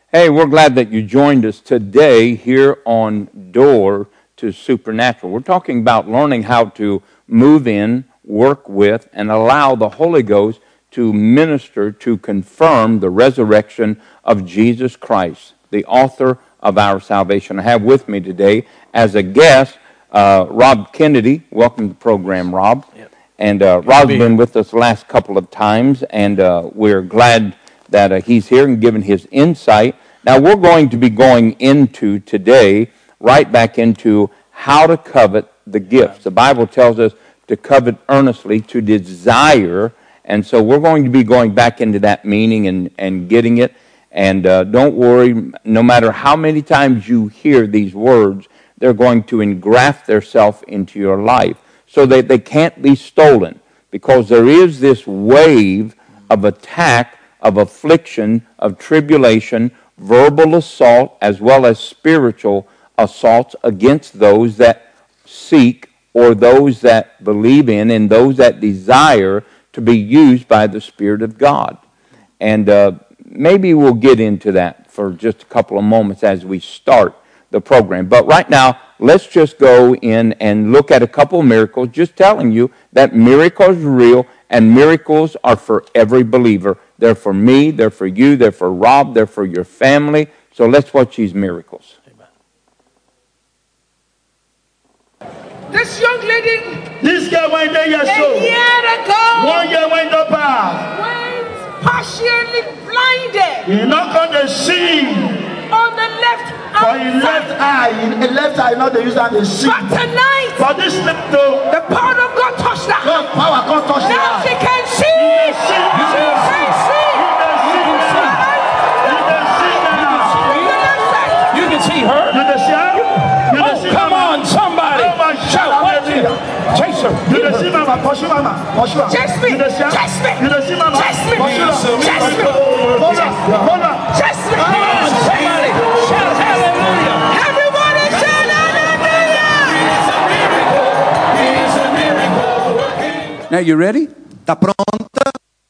Hey, we're glad that you joined us today here on Door to Supernatural. We're talking about learning how to move in, work with, and allow the Holy Ghost to minister to confirm the resurrection of Jesus Christ, the author of our salvation. I have with me today as a guest Rob Kennedy. Welcome to the program, Rob. Yep. And Rob's been with us the last couple of times, and we're glad that he's here and giving his insight. Now, we're going to be going into today, right back into how to covet the gifts. The Bible tells us to covet earnestly, to desire, and so we're going to be going back into that meaning and getting it. And don't worry, no matter how many times you hear these words, they're going to engraft themselves into your life so that they can't be stolen, because there is this wave of attack, of affliction, of tribulation, verbal assault, as well as spiritual assaults against those that seek or those that believe in and those that desire to be used by the Spirit of God. And maybe we'll get into that for just a couple of moments as we start the program. But right now, let's just go in and look at a couple of miracles, just telling you that miracles are real and miracles are for every believer. They're for me, they're for you, they're for Rob, they're for your family. So let's watch these miracles. This young lady, this girl went there years a old. year ago, 1 year went up path. was partially blinded He not on the see. on the left For his left eye, not the use and the see. But tonight, But this left though, the power of God touched her. God's power can't touch the Now she eye. can see. She can see. You can see her. You can see her? You can see Come mama? on, somebody. Oh my Shout, God, watch it. Chase her. You can see mama, pursue mama, pursue her. Chase me. You can see her? Chase me. You can see mama, Chase me. pursue her. Chase me. Hold her, hold her. Chase me. Come on, somebody. Shout hallelujah. Everybody shout hallelujah. Now, you ready? Tá pronta?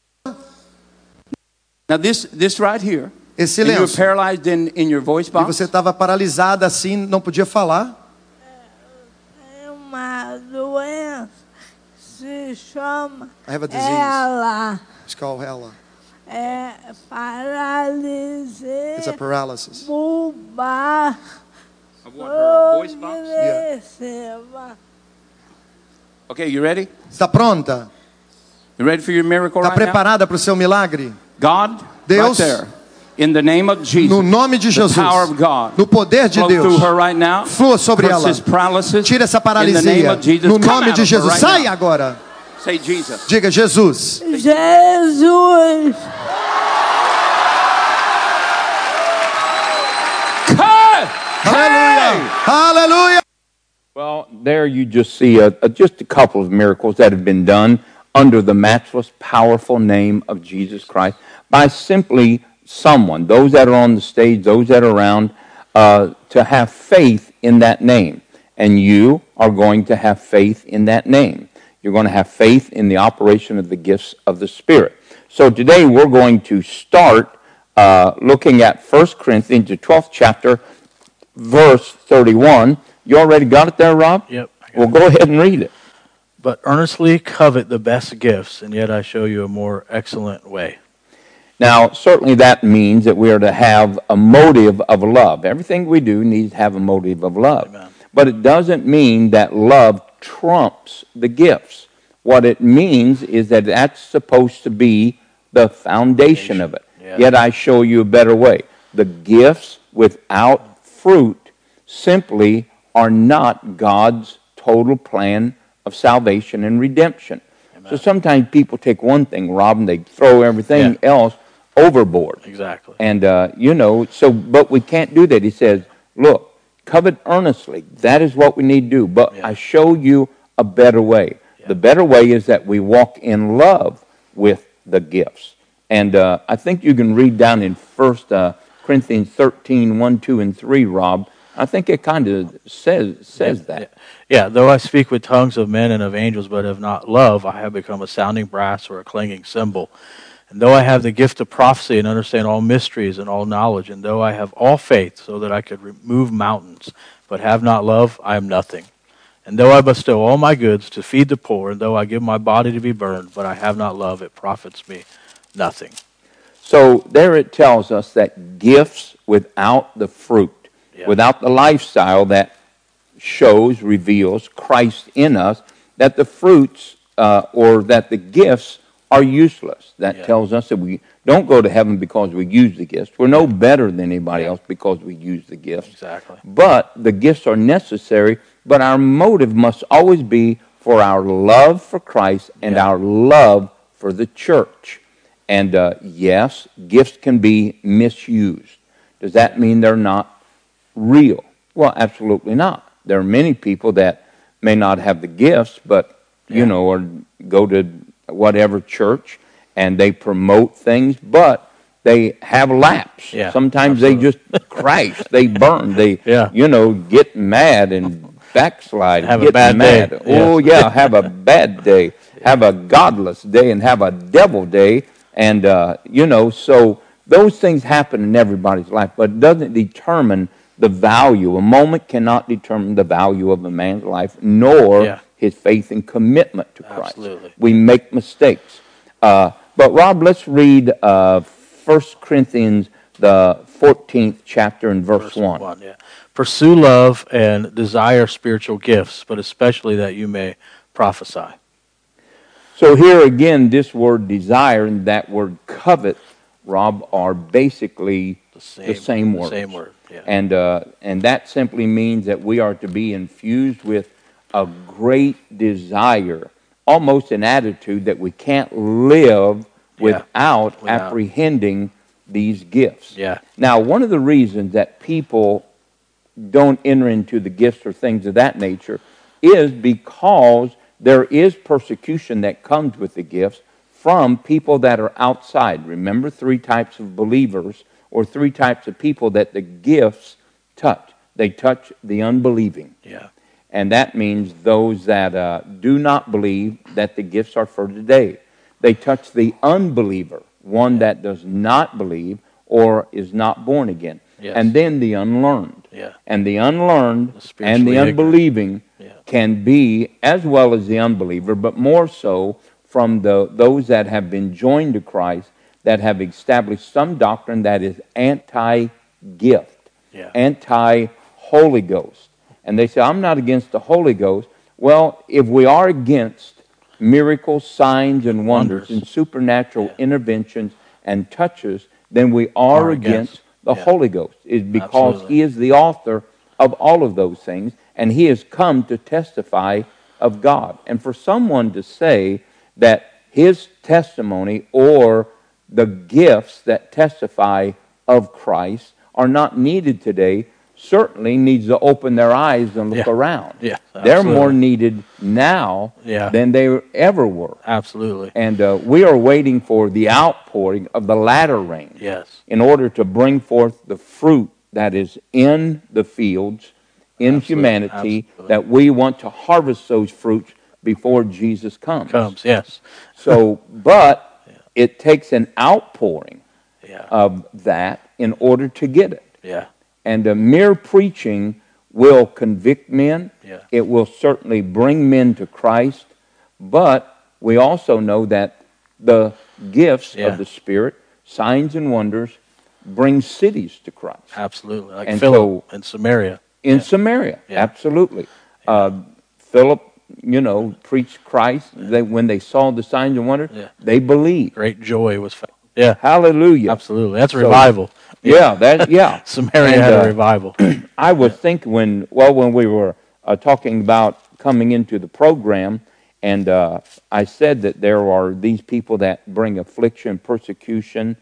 Now, this right here, Esse and you were lenço. paralyzed in your voice E box? você estava paralisada assim, não podia falar? É uma doença, se chama I have a disease. ela It's called hella. é paralisia It's a paralysis. bulbar Of what, her voice box? progressiva. Okay, you ready? Está pronta? You ready for your miracle Está right now? preparada para o seu milagre? God, Deus, right there, in the name of Jesus, No nome de the Jesus, power of God, no poder de flow Deus, through her right now. flua sobre Curse ela. this paralysis. Tira essa In the name paralisia. of Jesus. No Come nome out de of her Jesus. right Sai now. agora. Say Jesus. Diga Jesus. Jesus, Aleluia. Aleluia. Well, there you just see just a couple of miracles that have been done under the matchless, powerful name of Jesus Christ by simply someone, those that are on the stage, those that are around, to have faith in that name. And you are going to have faith in that name. You're going to have faith in the operation of the gifts of the Spirit. So today we're going to start looking at 1 Corinthians, the 12th chapter, verse 31. You already got it there, Rob? Yep. Well, go ahead and read it. But earnestly covet the best gifts, and yet I show you a more excellent way. Now, certainly that means that we are to have a motive of love. Everything we do needs to have a motive of love. Amen. But it doesn't mean that love trumps the gifts. What it means is that that's supposed to be the foundation of it. Yeah. Yet I show you a better way. The gifts without fruit simply are not God's total plan of salvation and redemption. Amen. So sometimes people take one thing, Rob, and they throw everything else overboard. Exactly. And, but we can't do that. He says, look, covet earnestly. That is what we need to do. But I show you a better way. Yeah. The better way is that we walk in love with the gifts. And I think you can read down in 1 Corinthians 13, 1, 2, and 3, Rob. I think it kind of says that. Yeah, though I speak with tongues of men and of angels, but have not love, I have become a sounding brass or a clanging cymbal. And though I have the gift of prophecy and understand all mysteries and all knowledge, and though I have all faith so that I could remove mountains, but have not love, I am nothing. And though I bestow all my goods to feed the poor, and though I give my body to be burned, but I have not love, it profits me nothing. So there it tells us that gifts without the fruit, without the lifestyle that shows, reveals Christ in us, that the fruits or that the gifts are useless. That tells us that we don't go to heaven because we use the gifts. We're no better than anybody else because we use the gifts. Exactly. But the gifts are necessary, but our motive must always be for our love for Christ and our love for the church. And yes, gifts can be misused. Does that mean they're not real? Well, absolutely not. There are many people that may not have the gifts, but, or go to whatever church and they promote things, but they have lapse. Yeah, Sometimes they just crash, they burn, they, get mad and backslide, have get a bad mad. day. Oh, have a bad day, have a godless day, and have a devil day. And, so those things happen in everybody's life, but it doesn't determine the value. A moment cannot determine the value of a man's life, nor his faith and commitment to Christ. Absolutely. We make mistakes. But, Rob, let's read 1 Corinthians, the 14th chapter and verse 1. Pursue love and desire spiritual gifts, but especially that you may prophesy. So here again, this word desire and that word covet, Rob, are basically the same words. The same word, yeah. And that simply means that we are to be infused with a great desire, almost an attitude that we can't live without apprehending these gifts. Yeah. Now, one of the reasons that people don't enter into the gifts or things of that nature is because there is persecution that comes with the gifts from people that are outside. Remember, 3 types of believers or 3 types of people that the gifts touch. They touch the unbelieving. Yeah. And that means those that do not believe that the gifts are for today. They touch the unbeliever, one that does not believe or is not born again. Yes. And then the unlearned. Yeah. And the unlearned and the unbelieving can be, as well as the unbeliever, but more so from those that have been joined to Christ, that have established some doctrine that is anti-gift, anti-Holy Ghost. And they say, I'm not against the Holy Ghost. Well, if we are against miracles, signs, and wonders, and supernatural interventions and touches, then we are against the Holy Ghost. It's because He is the author of all of those things, and He has come to testify of God. And for someone to say that his testimony or the gifts that testify of Christ are not needed today certainly needs to open their eyes and look around. Yeah, they're more needed now than they ever were. Absolutely. And we are waiting for the outpouring of the latter rain in order to bring forth the fruit that is in the fields, in humanity, that we want to harvest those fruits before Jesus comes. So, but it takes an outpouring of that in order to get it. And mere preaching will convict men. It will certainly bring men to Christ. But we also know that the gifts of the Spirit, signs and wonders, bring cities to Christ. Absolutely. Like Philip in Samaria. In Samaria, absolutely. Philip, preached Christ. When they saw the signs and wonders, they believed. Great joy was found. Yeah. Hallelujah. Absolutely. That's revival. Samaria had a revival. I was thinking when we were talking about coming into the program, and I said that there are these people that bring affliction, persecution,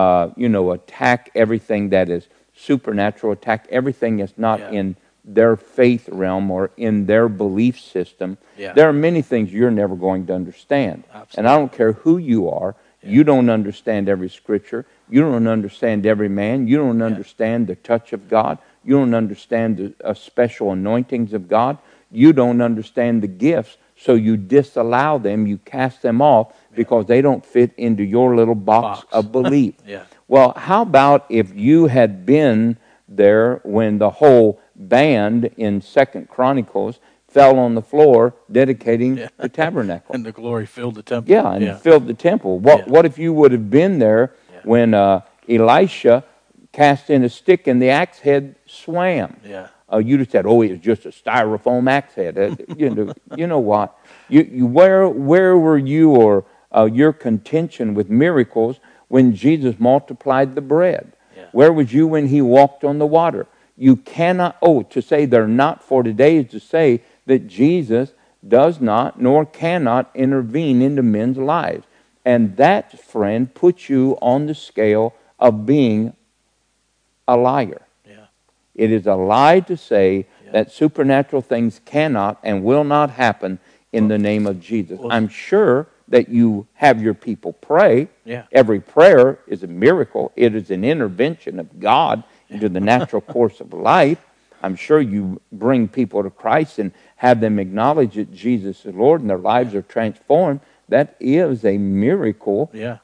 attack everything that is supernatural, attack everything that's not in their faith realm or in their belief system. There are many things you're never going to understand. And I don't care who you are. You don't understand every scripture. You don't understand every man. You don't understand the touch of God. You don't understand the special anointings of God. You don't understand the gifts, so you disallow them. You cast them off because they don't fit into your little box of belief. Yeah. Well, how about if you had been there when the whole band in 2 Chronicles fell on the floor dedicating the tabernacle? And the glory filled the temple. Yeah, and filled the temple. What if you would have been there when Elisha cast in a stick and the axe head swam? Yeah. You'd have said, "Oh, it was just a styrofoam axe head." You know what? Where were you or your contention with miracles when Jesus multiplied the bread? Yeah. Where was you when he walked on the water? You cannot. To say they're not for today is to say that Jesus does not nor cannot intervene into men's lives, and that, friend, puts you on the scale of being a liar. It is a lie to say that supernatural things cannot and will not happen in the name of Jesus. I'm sure that you have your people pray. Yeah. Every prayer is a miracle. It is an intervention of God into the natural course of life. I'm sure you bring people to Christ and have them acknowledge that Jesus is Lord and their lives are transformed. That is a miracle. Yeah,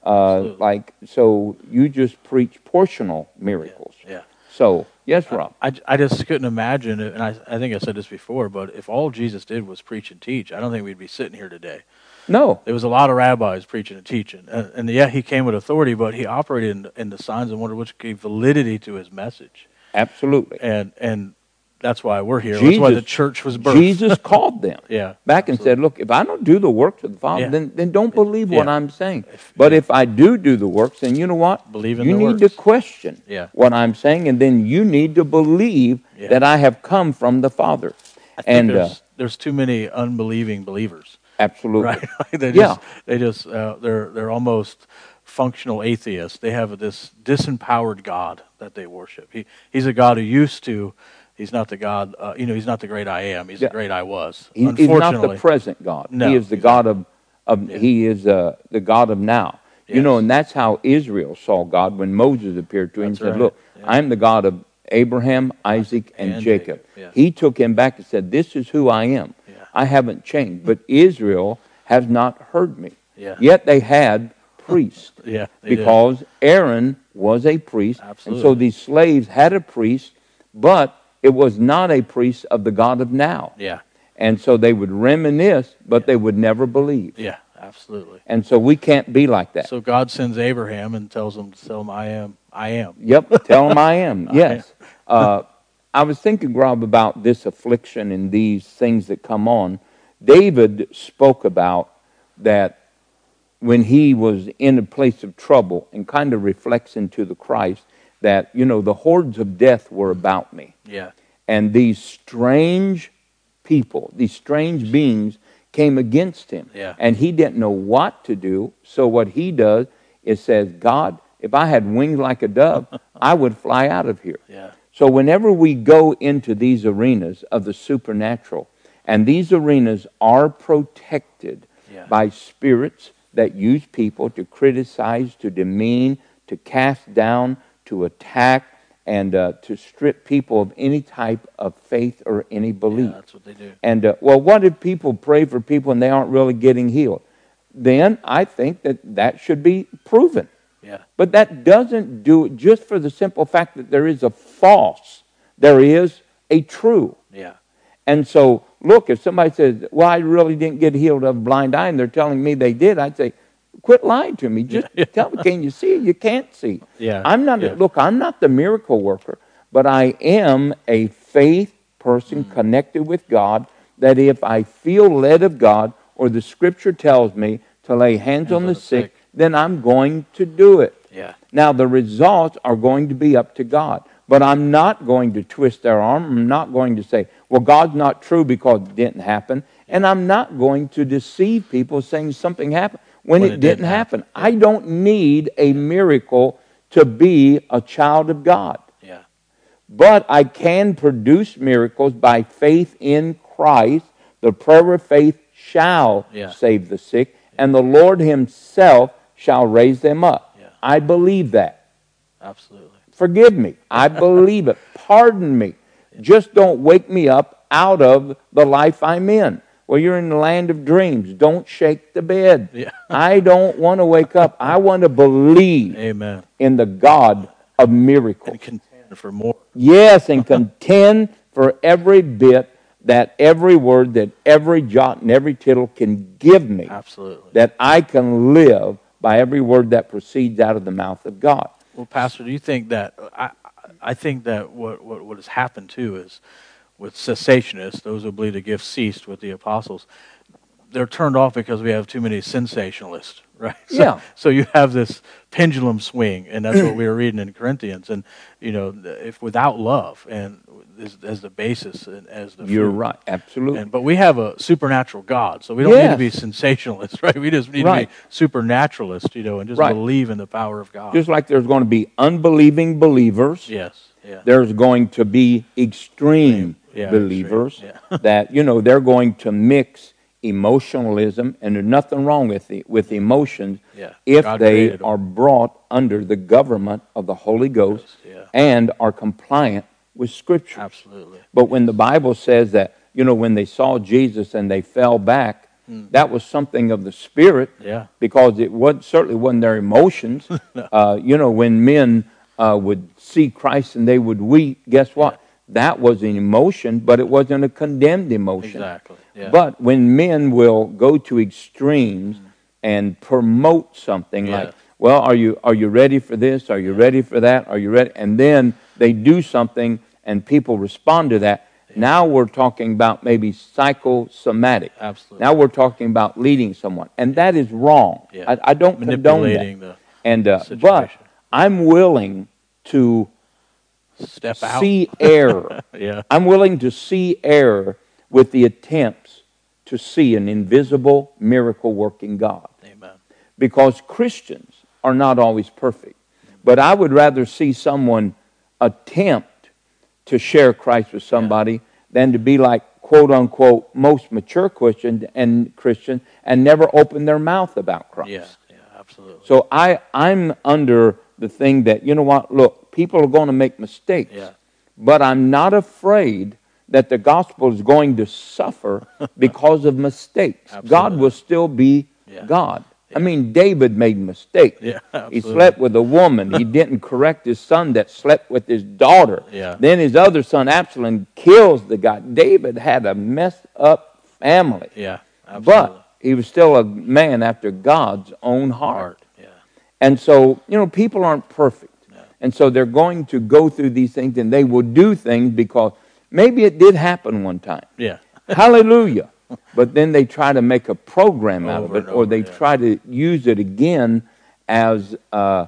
So you just preach portional miracles. Yeah. So, yes, Rob. I just couldn't imagine it, and I think I said this before, but if all Jesus did was preach and teach, I don't think we'd be sitting here today. No. There was a lot of rabbis preaching and teaching, and he came with authority, but he operated in the signs and wonders which gave validity to his message. Absolutely. And that's why we're here. That's why the church was birthed. Jesus called them back and said, "Look, if I don't do the works of the Father, then don't believe what I'm saying. But if I do the works, then you know what? Believe in you the need works. to question what I'm saying, and then you need to believe that I have come from the Father." I think there's too many unbelieving believers. Absolutely. Right? They're almost functional atheists. They have this disempowered God that they worship. He's a God who used to. He's not the God. He's not the great I am. He's the great I was. He's not the present God. No, he is the God of. He is the God of now. Yes. And that's how Israel saw God when Moses appeared to him and said, "Look, I'm the God of Abraham, Isaac, and Jacob." Yeah. He took him back and said, "This is who I am. Yeah. I haven't changed, but Israel has not heard me." Yeah. Yet they had priests. Because Aaron was a priest. Absolutely. And so these slaves had a priest, but it was not a priest of the God of now. Yeah. And so they would reminisce, but they would never believe. Yeah, absolutely. And so we can't be like that. So God sends Abraham and tells him to tell him, I am. Yep, tell him I am. Yes. I was thinking, Rob, about this affliction and these things that come on. David spoke about that when he was in a place of trouble, and kind of reflects into the Christ, that, the hordes of death were about me. Yeah. And these strange people, these strange beings came against him. Yeah. And he didn't know what to do. So what he does is says, "God, if I had wings like a dove, I would fly out of here." Yeah. So whenever we go into these arenas of the supernatural, and these arenas are protected by spirits that use people to criticize, to demean, to cast down, to attack, and to strip people of any type of faith or any belief. Yeah, that's what they do. And, what if people pray for people and they aren't really getting healed? Then I think that should be proven. Yeah. But that doesn't do it just for the simple fact that there is a false, there is a true. Yeah. And so, look, if somebody says, "Well, I really didn't get healed of a blind eye," and they're telling me they did, I'd say, quit lying to me. Just tell me, can you see? You can't see. Yeah. I'm not. Look, I'm not the miracle worker, but I am a faith person connected with God. That if I feel led of God, or the Scripture tells me to lay hands on the sick, then I'm going to do it. Yeah. Now the results are going to be up to God, but I'm not going to twist their arm. I'm not going to say, "Well, God's not true because it didn't happen," and I'm not going to deceive people saying something happened when it didn't happen. Yeah. I don't need a miracle to be a child of God. Yeah. But I can produce miracles by faith in Christ. The prayer of faith shall save the sick, and the Lord himself shall raise them up. Yeah. I believe that. Absolutely. Forgive me. I believe it. Pardon me. Just don't wake me up out of the life I'm in. Well, you're in the land of dreams. Don't shake the bed. Yeah. I don't want to wake up. I want to believe Amen. in the God of miracles. And contend for more. Yes, and contend for every bit, that every word, that every jot and every tittle can give me, Absolutely. that I can live by every word that proceeds out of the mouth of God. Well, Pastor, do you think that I think that what has happened too is with cessationists, those who believe the gift ceased with the apostles, they're turned off because we have too many sensationalists, right? So, Yeah. So you have this pendulum swing, and that's what we were reading in Corinthians. And if without love and as the basis and as the You're fruit. right, absolutely. But we have a supernatural God, so we don't need to be Yes. sensationalists, right? We just need Right. to be supernaturalists, and just Right. believe in the power of God. Just like there's going to be unbelieving believers, Yes, yeah. there's going to be extreme Yeah, believers extreme, that, they're going to mix emotionalism, and there's nothing wrong with emotions Yeah, if God they created them. are brought under the government of the Holy Ghost Yeah. and are compliant with Scripture. Absolutely. But when the Bible says that, when they saw Jesus and they fell back, that was something of the Spirit, Yeah. because it certainly wasn't their emotions. When men would see Christ and they would weep, guess what? That was an emotion, but it wasn't a condemned emotion. Exactly. Yeah. But when men will go to extremes and promote something Yeah. like, well, are you ready for this? Are you ready for that? Are you ready? And then they do something and people respond to that. Now we're talking about maybe psychosomatic. Absolutely. Now we're talking about leading someone. And that is wrong. Yeah. I don't condone Manipulating that. the And situation. but I'm willing to Step out. see error. Yeah. I'm willing to see error with the attempts to see an invisible miracle-working God. Amen. Because Christians are not always perfect. But I would rather see someone attempt to share Christ with somebody than to be like, quote-unquote, most mature Christians and never open their mouth about Christ. Yeah, absolutely. So I'm under the thing that, look, people are going to make mistakes. Yeah. But I'm not afraid that the gospel is going to suffer because of mistakes. Absolutely. God will still be God. I mean, David made mistakes. Yeah, He absolutely. slept with a woman. He didn't correct his son that slept with his daughter. Yeah. Then his other son, Absalom, kills the guy. David had a messed up family. Yeah, absolutely. But he was still a man after God's own heart. Yeah. And so, people aren't perfect. And so they're going to go through these things, and they will do things because maybe it did happen one time. Yeah. Hallelujah. But then they try to make a program out of Over it, and or over, they yeah. try to use it again as,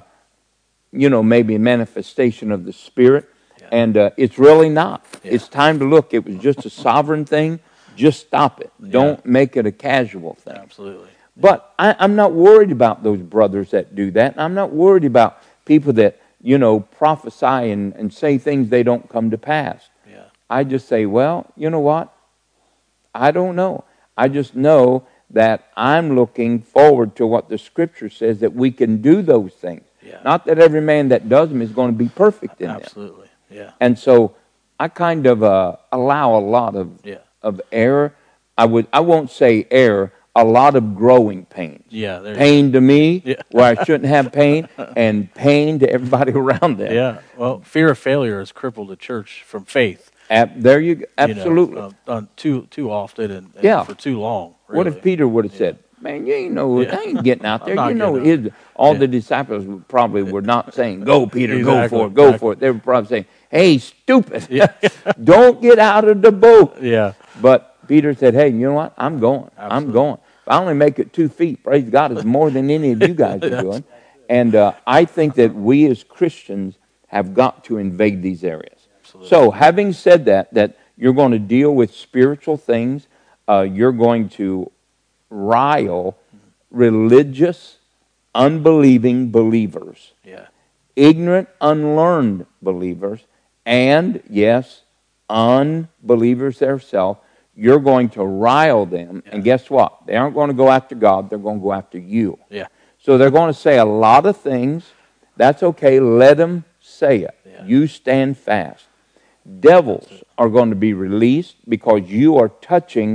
maybe a manifestation of the Spirit. Yeah. And it's really not. Yeah. It's time to look. It was just a sovereign thing. Just stop it. Don't make it a casual thing. Absolutely. But I'm not worried about those brothers that do that. I'm not worried about people that, prophesy and say things they don't come to pass. Yeah. I just say, well, you know what? I don't know. I just know that I'm looking forward to what the Scripture says, that we can do those things. Yeah. Not that every man that does them is going to be perfect in them. Absolutely. Yeah. And so I kind of allow a lot of error. I won't say error, a lot of growing pains. Yeah. There you Pain to me, Yeah. where I shouldn't have pain, and pain to everybody around go. them. Yeah. Well, fear of failure has crippled the church from faith. There you go. Absolutely. Too often and Yeah. for too long. What if really. Peter would have said, man, you ain't know, Yeah. I ain't getting out there. I'm You not know, getting all Yeah. the disciples probably were not saying, go, Peter, go Exactly, for it, go exactly. for it. They were probably saying, hey, stupid, Yeah. don't get out of the boat. Yeah. But Peter said, hey, you know what? I'm going. I'm Absolutely. going. If I only make it 2 feet, praise God, it's more than any of you guys are doing. And I think that we as Christians have got to invade these areas. Absolutely. So having said that you're going to deal with spiritual things, you're going to rile religious, unbelieving believers, Yeah. ignorant, unlearned believers, and, yes, unbelievers themselves. You're going to rile them, and guess what? They aren't going to go after God, they're going to go after you. Yeah. So they're going to say a lot of things. That's okay, let them say it. Yeah. You stand fast. Devils are going to be released because you are touching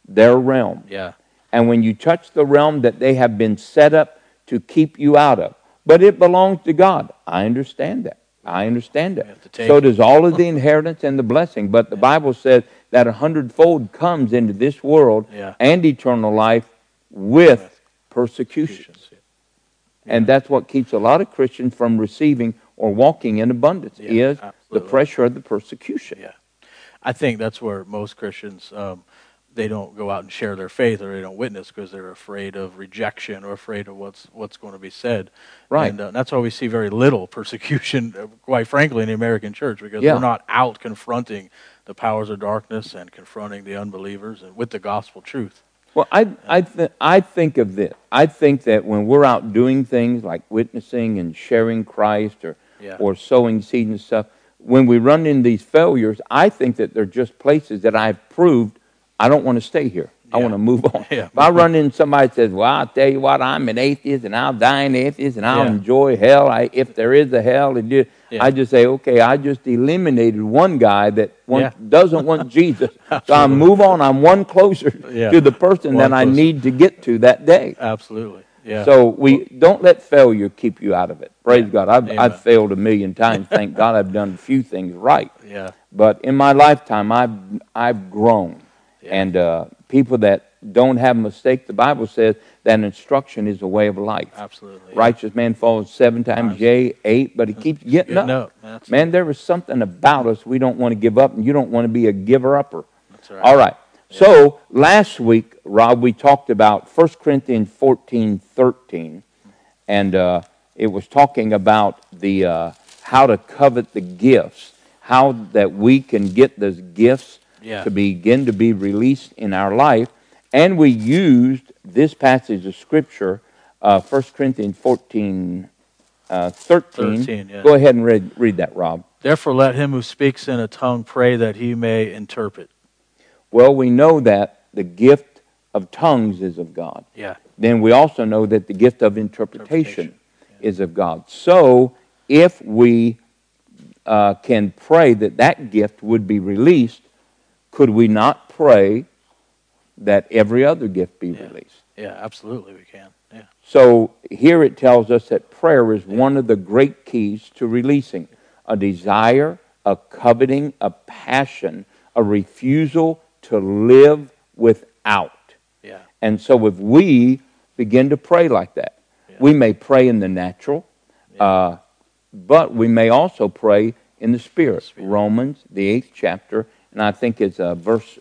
their realm. Yeah. And when you touch the realm that they have been set up to keep you out of, but it belongs to God. I understand that. I understand that. So does all of the inheritance and the blessing. But the Bible says that 100-fold comes into this world and eternal life with persecutions. And that's what keeps a lot of Christians from receiving or walking in abundance, is the pressure of the persecution. Yeah. I think that's where most Christians, they don't go out and share their faith, or they don't witness because they're afraid of rejection or afraid of what's going to be said. Right. And that's why we see very little persecution, quite frankly, in the American church, because we're not out confronting the powers of darkness and confronting the unbelievers and with the gospel truth. Well, I think of this. I think that when we're out doing things like witnessing and sharing Christ or sowing seed and stuff, when we run into these failures, I think that they're just places that I've proved I don't want to stay here. I want to move on. If I run into somebody that says, well, I'll tell you what, I'm an atheist and I'll die an atheist and I'll enjoy hell. If there is a hell, I just say, okay, I just eliminated one guy that doesn't want Jesus. So I move on. I'm one closer to the person that I need to get to that day. Absolutely. Yeah. So we don't let failure keep you out of it. Praise God. I've failed a million times. Thank God I've done a few things right. Yeah. But in my lifetime, I've grown. And people that don't have mistakes, the Bible says that instruction is a way of life. Absolutely. Righteous man falls 7 times, yea, 8, but he keeps getting up. Man, there is something about us we don't want to give up, and you don't want to be a giver-upper. That's right. All right. Yeah. So last week, Rob, we talked about 1 Corinthians 14:13, and it was talking about the how to covet the gifts, how that we can get those gifts to begin to be released in our life. And we used this passage of Scripture, 1 Corinthians 14:13. Go ahead and read that, Rob. Therefore let him who speaks in a tongue pray that he may interpret. Well, we know that the gift of tongues is of God. Yeah. Then we also know that the gift of interpretation is of God. So if we can pray that gift would be released, could we not pray that every other gift be released? Yeah, absolutely we can. Yeah. So here it tells us that prayer is one of the great keys to releasing a desire, a coveting, a passion, a refusal to live without. Yeah. And so if we begin to pray like that, we may pray in the natural, but we may also pray in the Spirit. Romans, the 8th chapter, and I think it's verse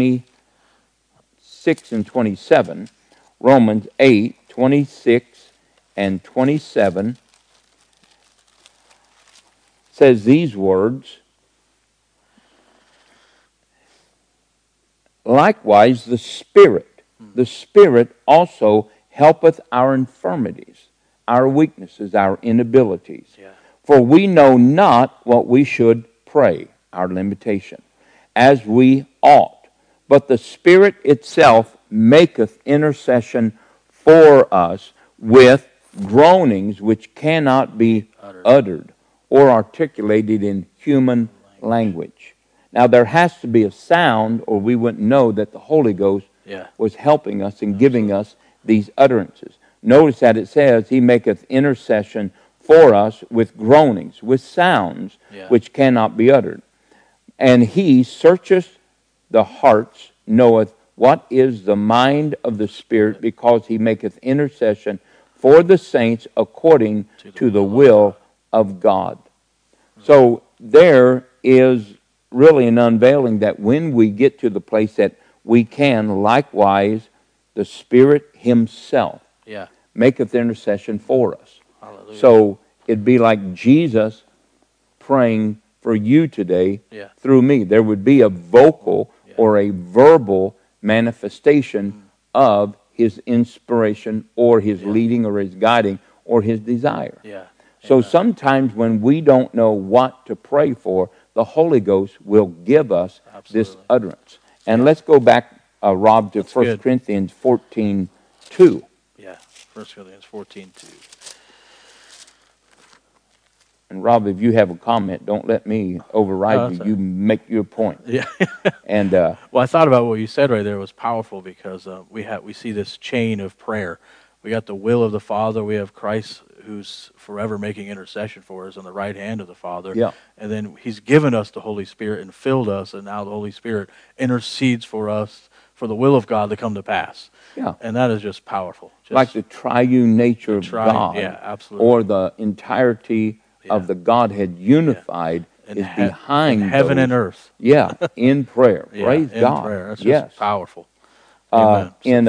26 and 27. Romans 8, 26 and 27 says these words, likewise the Spirit also helpeth our infirmities, our weaknesses, our inabilities. Yeah. For we know not what we should pray, our limitation, as we ought. But the Spirit itself maketh intercession for us with groanings which cannot be uttered or articulated in human language. Now there has to be a sound, or we wouldn't know that the Holy Ghost was helping us and giving us these utterances. Notice that it says, He maketh intercession for us with groanings, with sounds which cannot be uttered. And He searcheth the hearts, knoweth what is the mind of the Spirit, because He maketh intercession for the saints according to the will of God. So there is really an unveiling that when we get to the place that we can, likewise, the Spirit Himself maketh intercession for us. Hallelujah. So it'd be like Jesus praying for you today through me. There would be a vocal or a verbal manifestation of His inspiration or His leading or His guiding or His desire. So sometimes when we don't know what to pray for, the Holy Ghost will give us this utterance. And let's go back, Rob, to 1 Corinthians 14:2. Yeah, 1 Corinthians 14:2. And Rob, if you have a comment, don't let me override No, you. that's You make your point. Yeah. And Well, I thought about what you said right there was powerful because we see this chain of prayer. We got the will of the Father. We have Christ who's forever making intercession for us on the right hand of the Father. Yeah. And then He's given us the Holy Spirit and filled us, and now the Holy Spirit intercedes for us for the will of God to come to pass. yeah, And that is just powerful. Just like the triune nature of triune, God, yeah, absolutely. or the entirety of the Godhead unified is behind in heaven those, and earth. Yeah, in prayer. Yeah, Praise in God. prayer. That's yes. just powerful. Amen. In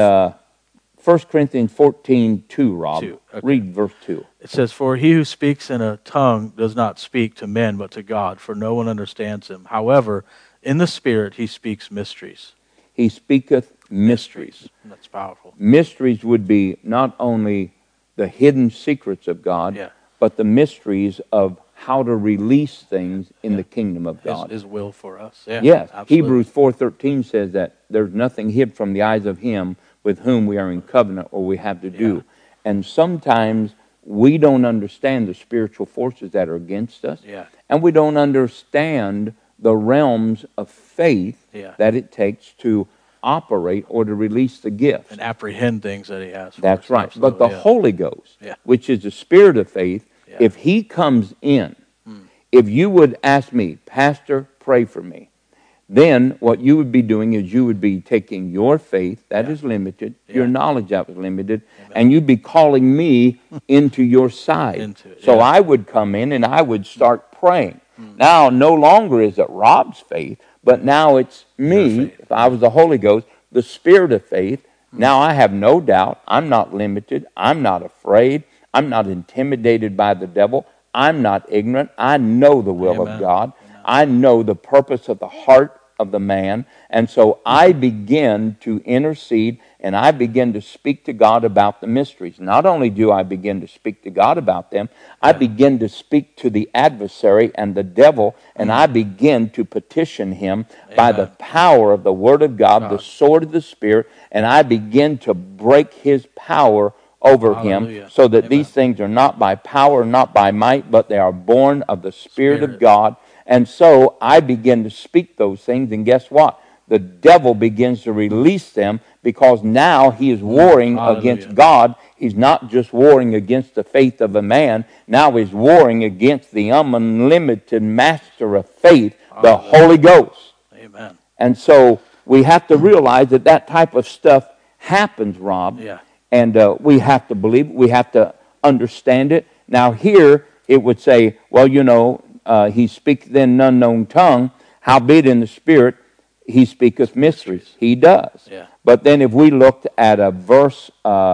1 Corinthians 14:2, Rob, 2, okay. read verse 2. It says, "For he who speaks in a tongue does not speak to men, but to God, for no one understands him. However, in the Spirit he speaks mysteries." He speaketh mysteries. That's powerful. Mysteries would be not only the hidden secrets of God, Yeah. but the mysteries of how to release things in the kingdom of God. His will for us. Yeah, Yes, absolutely. Hebrews 4:13 says that there's nothing hid from the eyes of him with whom we are in covenant or we have to do. And sometimes we don't understand the spiritual forces that are against us. Yeah. And we don't understand the realms of faith that it takes to operate or to release the gifts. And apprehend things that he has for That's us. right. Absolutely, But the Holy Ghost, which is the spirit of faith, if he comes in, if you would ask me, Pastor, pray for me, then what you would be doing is you would be taking your faith, that is limited, your knowledge that was limited, and you'd be calling me into your side. So I would come in and I would start praying. Now, no longer is it Rob's faith, but now it's me, if I was the Holy Ghost, the spirit of faith. Now I have no doubt. I'm not limited. I'm not afraid. I'm not intimidated by the devil. I'm not ignorant. I know the will of God. I know the purpose of the heart of the man. And so I begin to intercede and I begin to speak to God about the mysteries. Not only do I begin to speak to God about them, I begin to speak to the adversary and the devil, and I begin to petition him by the power of the Word of God, the sword of the Spirit, and I begin to break his power over him, so that these things are not by power, not by might, but they are born of the Spirit of God. And so I begin to speak those things, and guess what? The devil begins to release them, because now he is warring against God. He's not just warring against the faith of a man. Now he's warring against the unlimited master of faith, the Holy Ghost. Amen. And so we have to realize that that type of stuff happens, Rob. Yeah. And we have to believe it. We have to understand it. Now here it would say, well, you know, he speaketh in an unknown tongue, howbeit in the Spirit he speaketh mysteries. He does. Yeah. But then if we looked at verse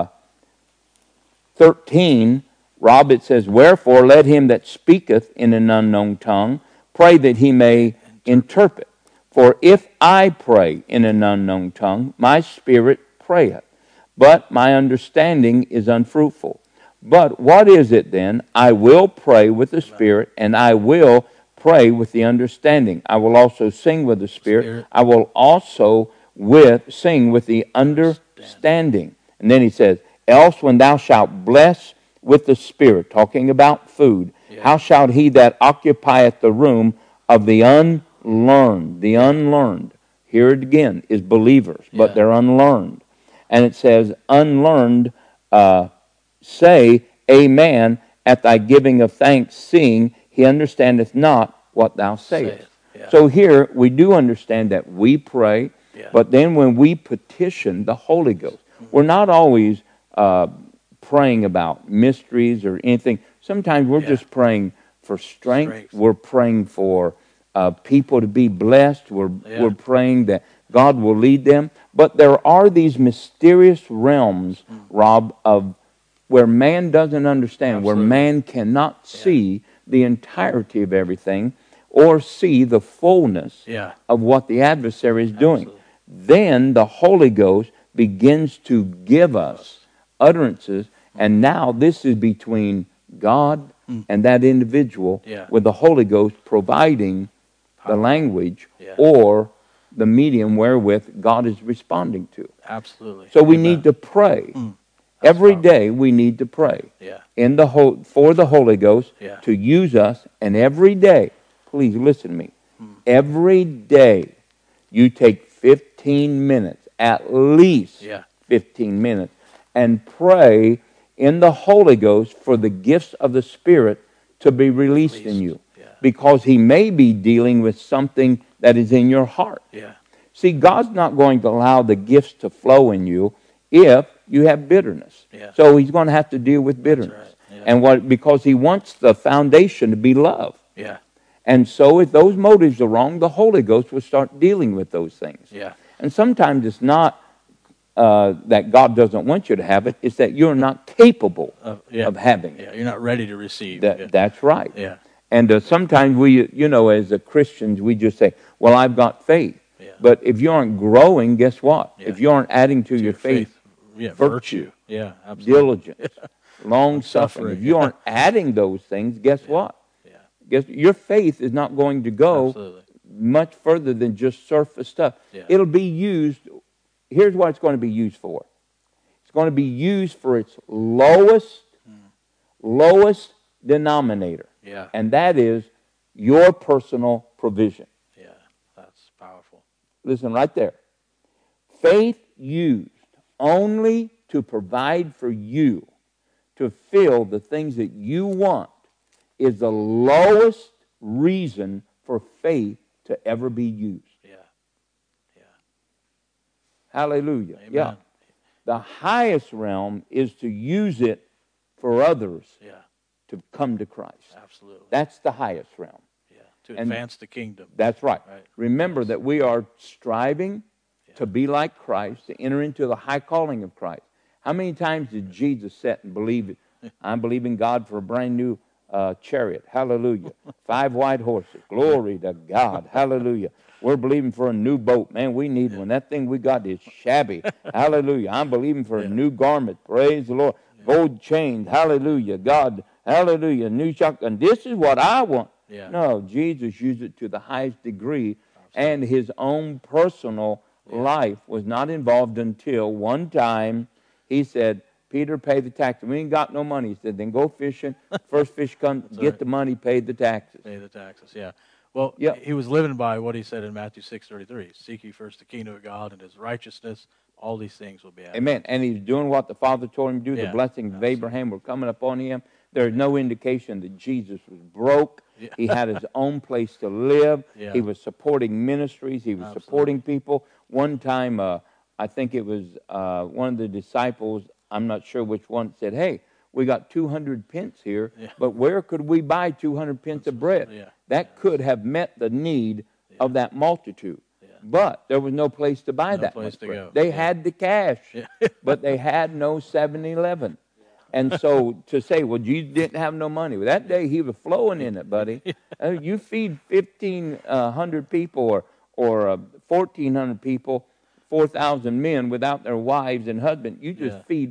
13, Rob, it says, wherefore let him that speaketh in an unknown tongue pray that he may interpret. For if I pray in an unknown tongue, my spirit prayeth, but my understanding is unfruitful. But what is it then? I will pray with the Spirit, and I will pray with the understanding. I will also sing with the Spirit. I will also sing with the understanding. And then he says, else when thou shalt bless with the Spirit, talking about food, how shall he that occupieth the room of the unlearned, here it again is believers, but they're unlearned. And it says, unlearned, say, Amen, at thy giving of thanks, seeing he understandeth not what thou sayest. So here we do understand that we pray, but then when we petition the Holy Ghost, we're not always praying about mysteries or anything. Sometimes we're just praying for strength. We're praying for people to be blessed. We're praying that God will lead them. But there are these mysterious realms, Rob, of where man doesn't understand, where man cannot see the entirety of everything or see the fullness of what the adversary is doing. Then the Holy Ghost begins to give us utterances, and now this is between God and that individual, with the Holy Ghost providing the language or the medium wherewith God is responding to. Absolutely. So we need to pray. Every powerful. day we need to pray Yeah. for the Holy Ghost Yeah. to use us. And every day, please listen to me, every day you take 15 minutes, at least Yeah. 15 minutes, and pray in the Holy Ghost for the gifts of the Spirit to be released in you. Yeah. Because He may be dealing with something that is in your heart. Yeah. See, God's not going to allow the gifts to flow in you if you have bitterness. Yeah. So He's going to have to deal with bitterness. right. Yeah. And because He wants the foundation to be love. Yeah. And so if those motives are wrong, the Holy Ghost will start dealing with those things. Yeah. And sometimes it's not that God doesn't want you to have it, it's that you're not capable Yeah. of having it. Yeah. You're not ready to receive. That's right. Yeah. And sometimes we, as Christians, we just say, well, I've got faith. Yeah. But if you aren't growing, guess what? Yeah. If you aren't adding to your faith, Yeah. virtue, Yeah. Absolutely. diligence, long suffering, if you aren't adding those things, guess what? Yeah. Guess your faith is not going to go Absolutely. much further than just surface stuff. Yeah. It'll be used. Here's what it's going to be used for. It's going to be used for its lowest denominator. Yeah. And that is your personal provision. Yeah. That's powerful. Listen right there. Faith used only to provide for you, to fill the things that you want, is the lowest reason for faith to ever be used. Yeah. Yeah. Hallelujah. Amen. Yeah. The highest realm is to use it for others Yeah. to come to Christ. Absolutely. That's the highest realm. Yeah. To And advance the kingdom. That's right. Right. Remember that we are striving to be like Christ, to enter into the high calling of Christ. How many times did Jesus sit and believe it? I'm believing God for a brand new chariot. Hallelujah. 5 white horses. Glory to God. Hallelujah. We're believing for a new boat. Man, we need one. That thing we got is shabby. Hallelujah. I'm believing for a new garment. Praise the Lord. Gold chains. Hallelujah. God. Hallelujah. New shotgun. This is what I want. Yeah. No, Jesus used it to the highest degree, and His own personal life was not involved until one time He said, Peter, pay the taxes. We ain't got no money. He said, then go fishing. First fish comes, get the money, pay the taxes. Pay the taxes, yeah. Well, Yep. he was living by what he said in Matthew 6:33. Seek ye first the kingdom of God and His righteousness. All these things will be added. Amen. And he's doing what the Father told him to do. Yeah, The blessings of absolutely. Abraham were coming upon him. There's no indication that Jesus was broke. Yeah. He had his own place to live. Yeah. He was supporting ministries. He was supporting people. One time, I think it was one of the disciples, I'm not sure which one, said, hey, we got 200 pence here, Yeah. but where could we buy 200 pence of bread? Yeah. That could have met the need of that multitude. But there was no place to buy No that place much to bread. go. They Yeah. had the cash, Yeah. but they had no 7-Eleven. And so to say, well, Jesus didn't have no money. Well, that day he was flowing in it, buddy. You feed 1,500 people or 1,400 people, 4,000 men without their wives and husbands. You just Yeah. feed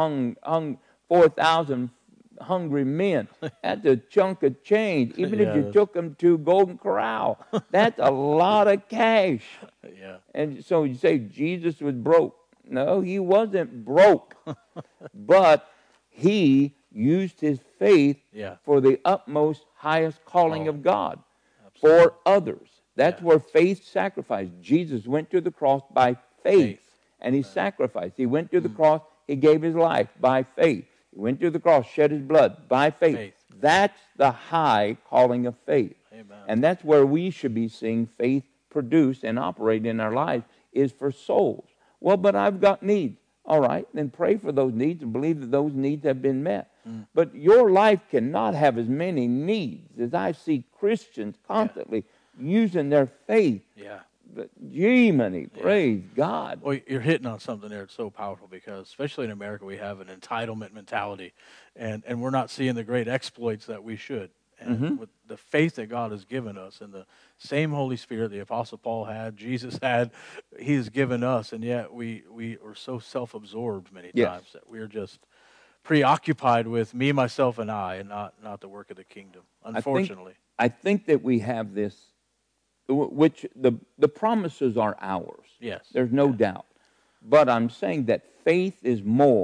4,000 hungry men. That's a chunk of change. Even if Yeah, you that's- took them to Golden Corral, that's a lot of cash. Yeah. And so you say Jesus was broke. No, he wasn't broke. But he used his faith Yeah. for the utmost, highest calling of God, Absolutely. for others. That's Yeah. where faith sacrificed. Jesus went to the cross by faith, and he sacrificed. He went to the cross, he gave his life by faith. He went to the cross, shed his blood by faith. Faith. That's the high calling of faith. Amen. And that's where we should be seeing faith produce and operate in our lives, is for souls. Well, but I've got needs. All right, then pray for those needs and believe that those needs have been met. But your life cannot have as many needs as I see Christians constantly using their faith. Yeah. But gee, money, praise God. Well, you're hitting on something there. It's so powerful because, especially in America, we have an entitlement mentality, and we're not seeing the great exploits that we should. And with the faith that God has given us and the same Holy Spirit the Apostle Paul had, Jesus had, He has given us, and yet we are so self-absorbed many Yes. times that we're just preoccupied with me, myself, and I, and not the work of the kingdom, unfortunately. I think that we have this, which the promises are ours. Yes. There's no doubt. But I'm saying that faith is more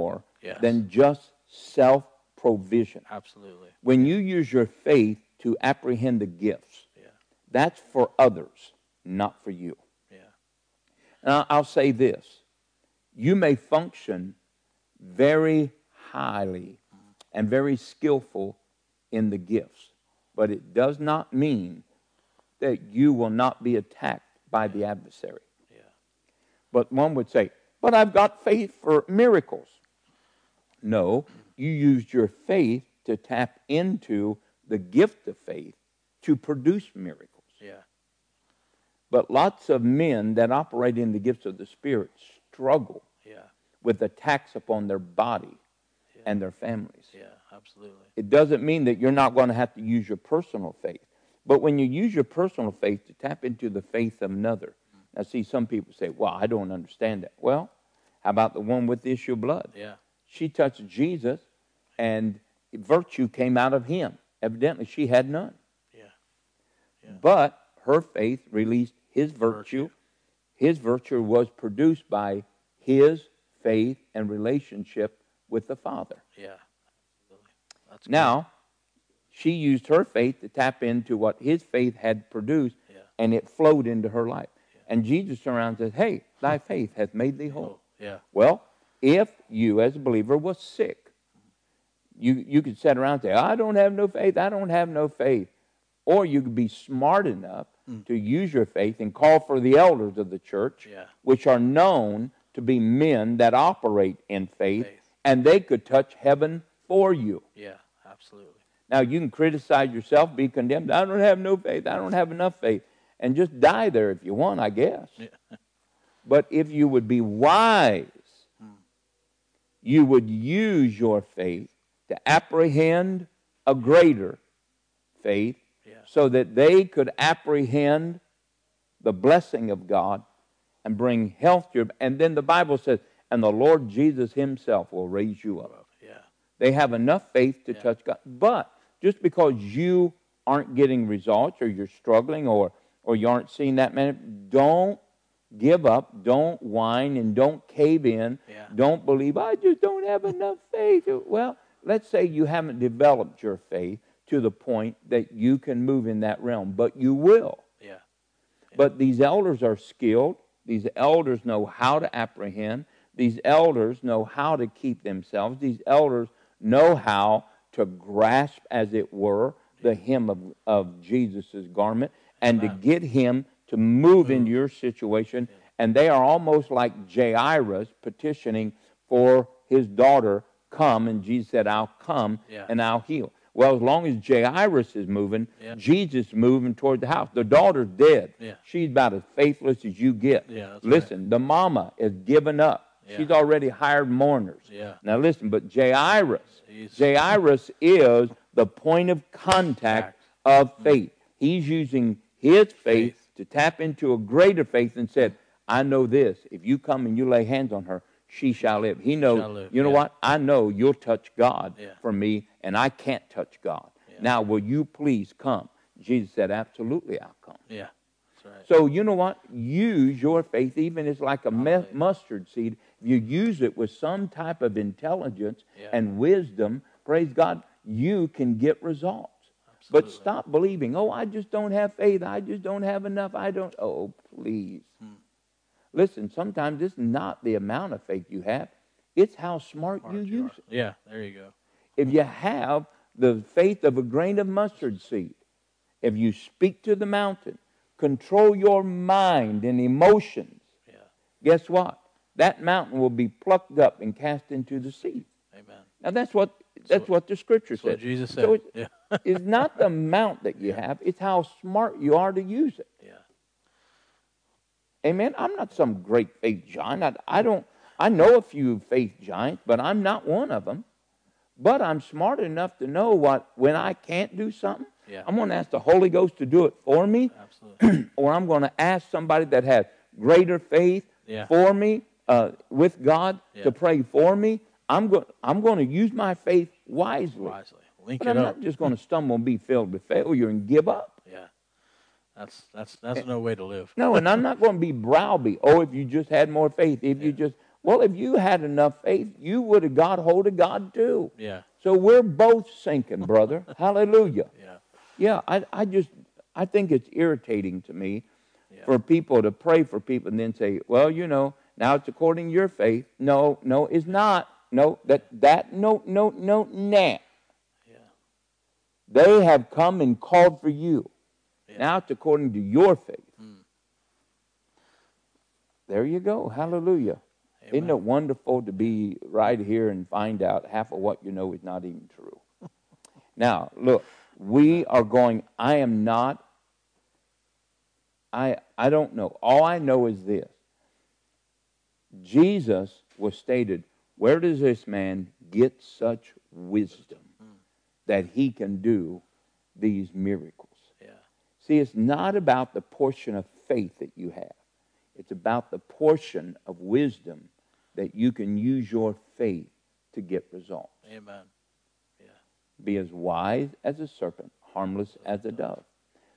Yes. than just self-provision. Absolutely. When you use your faith to apprehend the gifts, Yeah. that's for others, not for you. Yeah. Now, I'll say this. You may function very highly and very skillful in the gifts, but it does not mean that you will not be attacked by the adversary. Yeah. But one would say, but I've got faith for miracles. No, you used your faith to tap into the gift of faith to produce miracles. Yeah. But lots of men that operate in the gifts of the Spirit struggle Yeah. with attacks upon their body and their families. Yeah. Absolutely. It doesn't mean that you're not going to have to use your personal faith. But when you use your personal faith to tap into the faith of another, now see, some people say, well, I don't understand that. Well, how about the one with the issue of blood? Yeah. She touched Jesus, and virtue came out of him. Evidently, she had none. Yeah. But her faith released his virtue. His virtue was produced by his faith and relationship with the Father. Yeah. Absolutely. That's Now, she used her faith to tap into what his faith had produced, Yeah. and it flowed into her life. And Jesus turned around and said, hey, thy faith hath made thee whole. Yeah. Well, if you as a believer was sick, you could sit around and say, I don't have no faith, I don't have no faith. Or you could be smart enough to use your faith and call for the elders of the church, Yeah. which are known to be men that operate in faith, Faith. and they could touch heaven for you. Yeah. Absolutely. Now, you can criticize yourself, be condemned. I don't have no faith. I don't have enough faith. And just die there if you want, I guess. Yeah. But if you would be wise, you would use your faith to apprehend a greater faith Yeah. so that they could apprehend the blessing of God and bring health to you. And then the Bible says, and the Lord Jesus himself will raise you up. Yeah. They have enough faith to touch God. But just because you aren't getting results or you're struggling or you aren't seeing that many, don't give up, don't whine, and don't cave in. Yeah. Don't believe, I just don't have enough faith. Well, let's say you haven't developed your faith to the point that you can move in that realm, but you will. Yeah. But these elders are skilled. These elders know how to apprehend. These elders know how to keep themselves. These elders know how to grasp, as it were, the hem of Jesus' garment and to get him to move into your situation. And they are almost like Jairus petitioning for his daughter, come. And Jesus said, I'll come and I'll heal. Well, as long as Jairus is moving, Jesus is moving toward the house. The daughter's dead. Yeah. She's about as faithless as you get. Yeah, that's listen, the mama is given up. Yeah. She's already hired mourners. Yeah. Now listen, but Jairus is the point of contact of faith. He's using his faith to tap into a greater faith and said, I know this. If you come and you lay hands on her, she shall live. He knows, you know what? I know you'll touch God for me, and I can't touch God. Yeah. Now, will you please come? Jesus said, absolutely, I'll come. Yeah, that's right. So, you know what? Use your faith, even it's like a mustard seed. If you use it with some type of intelligence and wisdom, praise God, you can get results. But stop believing, oh, I just don't have faith. I just don't have enough. Oh, please. Listen, sometimes it's not the amount of faith you have. It's how smart you use it. Yeah, there you go. If you have the faith of a grain of mustard seed, if you speak to the mountain, control your mind and emotions, guess what? That mountain will be plucked up and cast into the sea. Amen. Now that's what the scripture says. What Jesus said. So it's not the amount that you have, it's how smart you are to use it. Yeah. Amen. I'm not some great faith giant. I know a few faith giants, but I'm not one of them. But I'm smart enough to know when I can't do something, I'm going to ask the Holy Ghost to do it for me. Absolutely. Or I'm going to ask somebody that has greater faith for me, with God, to pray for me. I'm going to use my faith wisely. Link but it I'm up. not just going to stumble and be filled with failure and give up. Yeah. That's no way to live. No, and I'm not going to be browbeat. Oh, if you just had more faith, if you just, Well, if you had enough faith, you would have got hold of God too. Yeah. So we're both sinking, brother. Hallelujah. Yeah. Yeah, I think it's irritating to me Yeah. for people to pray for people and then say, well, now it's according to your faith. No, it's not. No, nah. Yeah. They have come and called for you. Yeah. Now it's according to your faith. Mm. There you go. Hallelujah. Amen. Isn't it wonderful to be right here and find out half of what you know is not even true? Now, look, we are going, I don't know. All I know is this. Jesus was stated, where does this man get such wisdom that he can do these miracles? Yeah. See, it's not about the portion of faith that you have. It's about the portion of wisdom that you can use your faith to get results. Amen. Yeah. Be as wise as a serpent, harmless as a dove.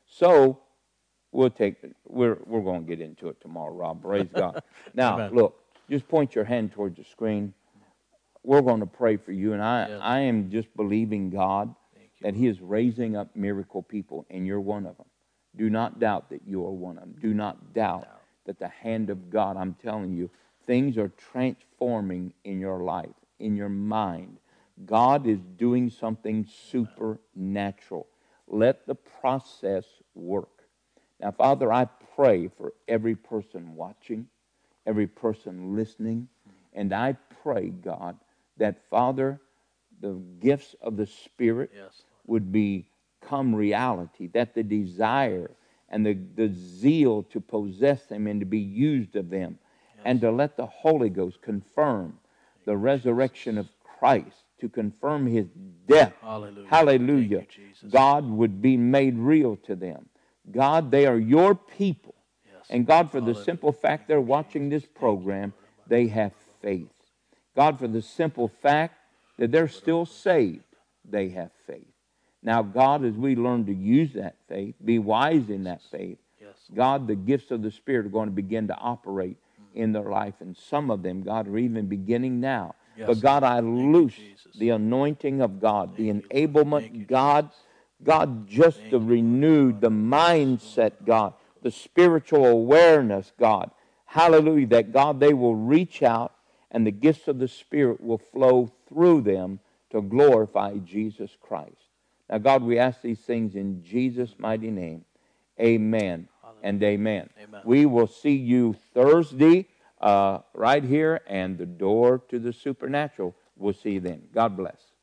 So, we're going to get into it tomorrow, Rob. Praise God. Now, Amen. look, just point your hand towards the screen. We're going to pray for you, and Yes. I am just believing God Thank you. that He is raising up miracle people, and you're one of them. Do not doubt that you are one of them. Do not doubt that the hand of God, I'm telling you, things are transforming in your life, in your mind. God is doing something supernatural. Let the process work. Now, Father, I pray for every person watching, every person listening, and I pray, God, that, Father, the gifts of the Spirit Yes. would become reality, that the desire and the zeal to possess them and to be used of them, and to let the Holy Ghost confirm the resurrection of Christ, to confirm His death. Hallelujah. Hallelujah. Thank you, Jesus. God would be made real to them. God, they are your people. Yes. And God, for the Hallelujah. simple fact they're watching this program, they have faith. God, for the simple fact that they're still saved, they have faith. Now, God, as we learn to use that faith, be wise in that faith, Yes. God, the gifts of the Spirit are going to begin to operate in their life. And some of them, God, are even beginning now. Yes. But God, I Thank you, loose Jesus. the anointing of God, the Thank you, Lord. enablement, Thank you, God, Jesus. God, just Thank the you, Lord. renewed, the mindset, God, the spiritual awareness, God. Hallelujah, that God, they will reach out and the gifts of the Spirit will flow through them to glorify Jesus Christ. Now, God, we ask these things in Jesus' mighty name. Amen and amen. Amen. We will see you Thursday right here, and the door to the supernatural. We'll see you then. God bless.